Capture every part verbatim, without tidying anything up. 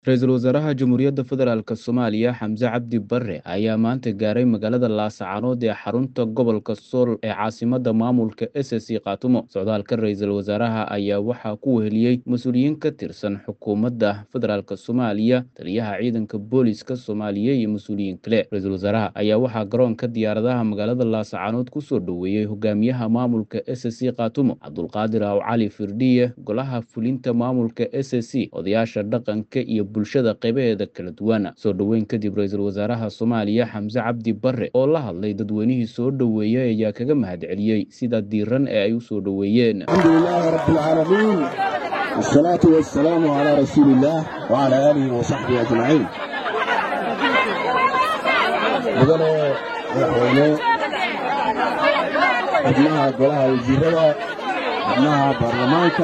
Ra'iisul Wasaaraha Jamhuuriyadda Federaalka Soomaaliya Xamse Cabdi Barre ayaa maanta gaaray magaalada Laascaanood ee xarunta gobolka Sool ee caasimadda maamulka S S C Khaatumo. Socdaalka ra'iisul wasaaraha ayaa waxaa ku weheliyey mas'uuliyiin ka tirsan xukuumadda federaalka Soomaaliya, taliyaha ciidanka booliska Soomaaliya iyo mas'uuliyiin kale. Ra'iisul wasaaraha ayaa waxaa garoonka diyaaradaha magaalada Laascaanood ku soo dhoweeyey hogaamiyaha maamulka S S C Khaatumo Cabdulqaadir Aw Cali Firdhiye, golaha fulinta maamulka S S C, odayaasha dhaqanka iyo bulshada qaybaheeda kala duwan. Soo dhoweyn kadib, ra'iisul wasaaraha Soomaaliya Xamse Cabdi Barre oo la hadlay dadweynihii soo dhoweeyay ayaa kaga mahadceliyey sida diiran ee ay u soo dhoweeyeen. Alxamdulilaahi rabbil caalamiin, wasalaatu wasalaamu calaa rasuulillaah wa calaa aalihi wa saxbihi ajmaciin. mudane madaxweyne, xubnaha golaha wasiirada, xubnaha baarlamaanka,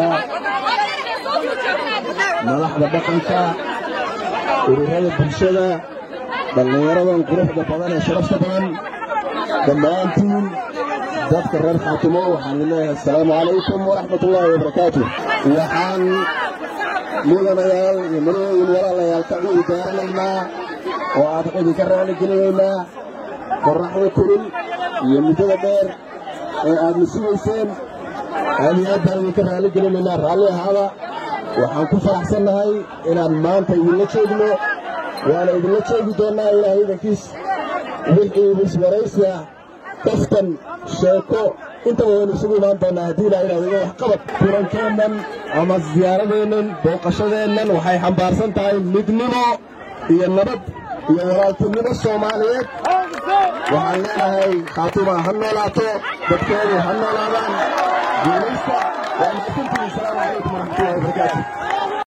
madaxda dhaqanka, ururada bulshada, dhallinyaradan quruxda badan ee sharafta badan, dhammaantiin dadka reer Khaatumo waxaan leeyahay assalaamu calaykum waraxmatullaahi wabarakaatuh. waxaan mudanayaal iyo marooyin walaalayaal ka cuudi gaaranaynaa oo aad idinka raali gelinaynaa qorraxda kulul iyo muddada dheer ee aadna sugayseen. aad iyo aad baan idinka raali gelinaynaa, raalli ahaada. waxaan ku faraxsannahay inaan maanta idinla joogno, waana idinla joogi doonnaa ilaahay idankiis. wixii iswaraysa, kaftan, sheeko, intaba waynu isugu imaan doonnaa haddii ilaahay idhaahdo waxqabad. kulankeennan ama ziyaaradeennan, booqashadeennan waxay xambaarsan tahay midnimo iyo nabad iyo walaaltinimo Soomaaliyeed. waxaan leenahay Khaatumo ha noolaato, dadkeedu ha noolaadaan. guulaysta waa mahadsantihiin. salaamu calaykum.